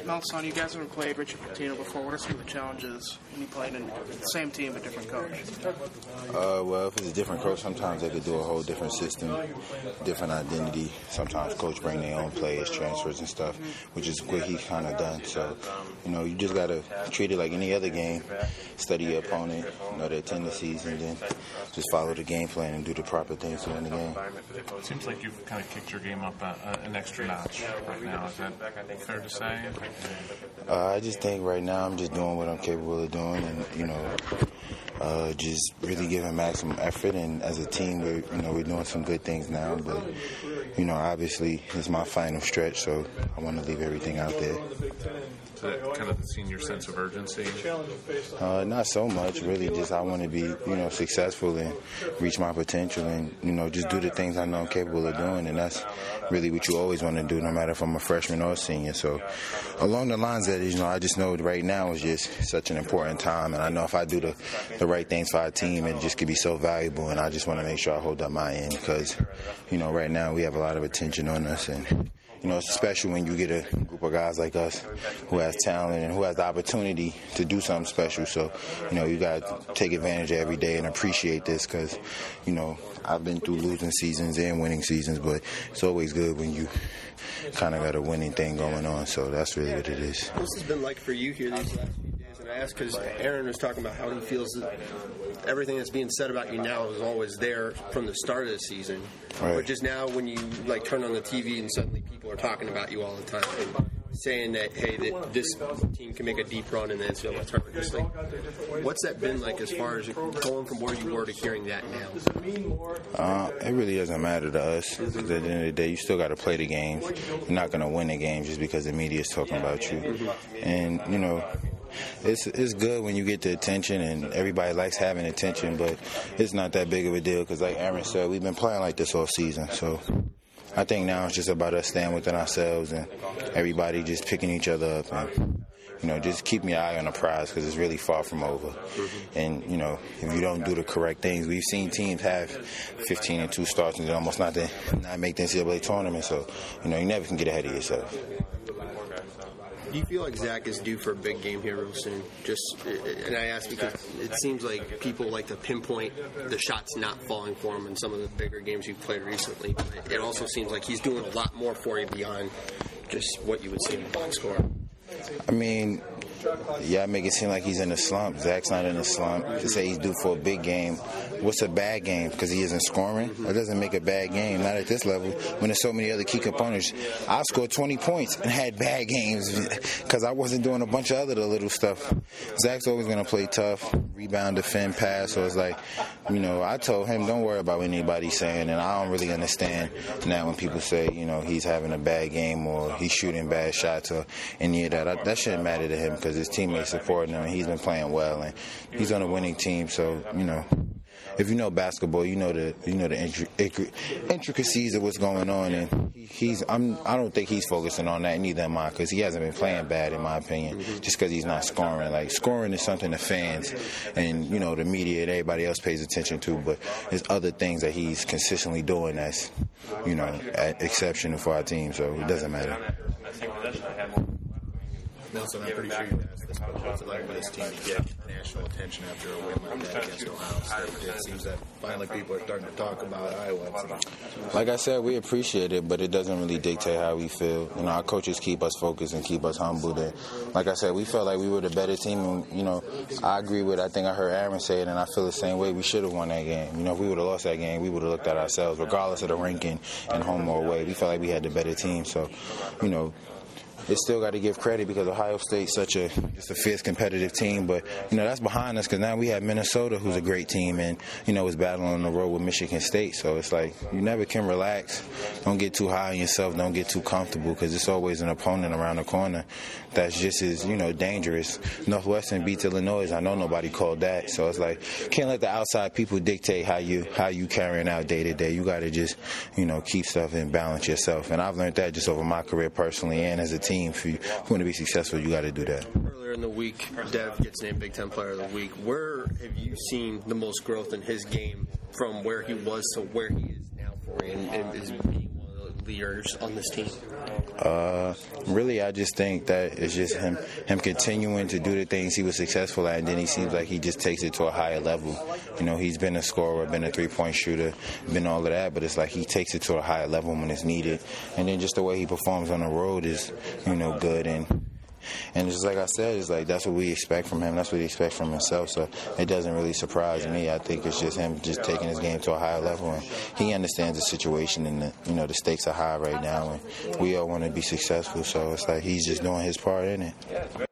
Melson, you guys haven't played Richard Pitino before. What are some of the challenges when you played in the same team but different coach? Well, if it's a different coach, sometimes they could do a whole different system, different identity. Sometimes coach bring their own players, transfers and stuff, which is what he's kind of done. So, you just got to treat it like any other game, study your opponent, know their tendencies, and then just follow the game plan and do the proper things to win the game. It seems like you've kind of kicked your game up an extra notch right now. Is that fair to say? I just think right now I'm just doing what I'm capable of doing, and just really giving maximum effort. And as a team, we're doing some good things now. But obviously it's my final stretch, so I want to leave everything out there. Is that kind of the senior sense of urgency? Not so much, really. Just I want to be, successful and reach my potential, and just do the things I know I'm capable of doing, and that's really what you always want to do, no matter if I'm a freshman or a senior. So, along the lines of that, I just know right now is just such an important time, and I know if I do the right things for our team, it just could be so valuable, and I just want to make sure I hold up my end because, right now we have a lot of attention on us, and it's special when you get a group of guys like us who has talent and who has the opportunity to do something special. So, you got to take advantage of every day and appreciate this because, I've been through losing seasons and winning seasons, but it's always good when you kind of got a winning thing going on. So that's really what it is. What's this been like for you here these last few days? And I ask because Aaron was talking about how he feels that everything that's being said about you now is always there from the start of the season. Right. But just now when you turn on the TV and suddenly people are talking about you all the time and saying that, hey, that this team can make a deep run in the NCAA tournament. Just what's that been like as far as going from where you were to hearing that now? It really doesn't matter to us. Because at the end of the day, you still got to play the games. You're not going to win the game just because the media is talking about you. And, it's good when you get the attention, and everybody likes having attention, but it's not that big of a deal because, like Aaron said, we've been playing like this all season. So I think now it's just about us staying within ourselves and everybody just picking each other up and, just keeping your eye on the prize because it's really far from over. And, if you don't do the correct things, we've seen teams have 15-2 starts and almost not make the NCAA tournament. So, you never can get ahead of yourself. Do you feel like Zach is due for a big game here real soon? And I ask because it seems like people like to pinpoint the shots not falling for him in some of the bigger games you've played recently. But it also seems like he's doing a lot more for you beyond just what you would see in the box score. I mean, I make it seem like he's in a slump. Zach's not in a slump. To say he's due for a big game, what's a bad game? Because he isn't scoring? That doesn't make a bad game, not at this level, when there's so many other key components. I scored 20 points and had bad games because I wasn't doing a bunch of other little stuff. Zach's always going to play tough, rebound, defend, pass. So it's like, I told him, don't worry about what anybody's saying, and I don't really understand now when people say, he's having a bad game or he's shooting bad shots or any of that. That shouldn't matter to him because his teammates supporting him, and he's been playing well, and he's on a winning team. So, if you know basketball, you know the intricacies of what's going on, and I don't think he's focusing on that, neither am I, because he hasn't been playing bad in my opinion, just because he's not scoring. Like, scoring is something the fans and the media and everybody else pays attention to, but there's other things that he's consistently doing that's exceptional for our team, so it doesn't matter. Nelson, I'm pretty sure you asked this, but what's it like for this team to get national attention after a win like that against Ohio State? It seems that finally people are starting to talk about Iowa. Like I said, we appreciate it, but it doesn't really dictate how we feel. Our coaches keep us focused and keep us humbled. And like I said, we felt like we were the better team. And, I agree with, I think I heard Aaron say it, and I feel the same way. We should have won that game. If we would have lost that game, we would have looked at ourselves, regardless of the ranking and home or away. We felt like we had the better team. So, it's still got to give credit because Ohio State's just a fierce competitive team. But, that's behind us because now we have Minnesota, who's a great team, and, is battling on the road with Michigan State. So it's like you never can relax. Don't get too high on yourself. Don't get too comfortable because it's always an opponent around the corner that's just as, dangerous. Northwestern beats Illinois. I know nobody called that. So it's like can't let the outside people dictate how you carrying out day to day. You got to just, keep stuff and balance yourself. And I've learned that just over my career personally and as a team. If you want to be successful, you got to do that. Earlier in the week, Dev gets named Big Ten Player of the Week. Where have you seen the most growth in his game from where he was to where he is now for you, and is being one of leaders on this team? Really, I just think that it's just him continuing to do the things he was successful at, and then he seems like he just takes it to a higher level. You know, he's been a scorer, been a three-point shooter, been all of that, but it's like he takes it to a higher level when it's needed. And then just the way he performs on the road is, you know, good. And just like I said, it's like that's what we expect from him. That's what he expects from himself. So it doesn't really surprise me. I think it's just him just taking his game to a higher level. And he understands the situation, and the stakes are high right now, and we all want to be successful. So it's like he's just doing his part in it.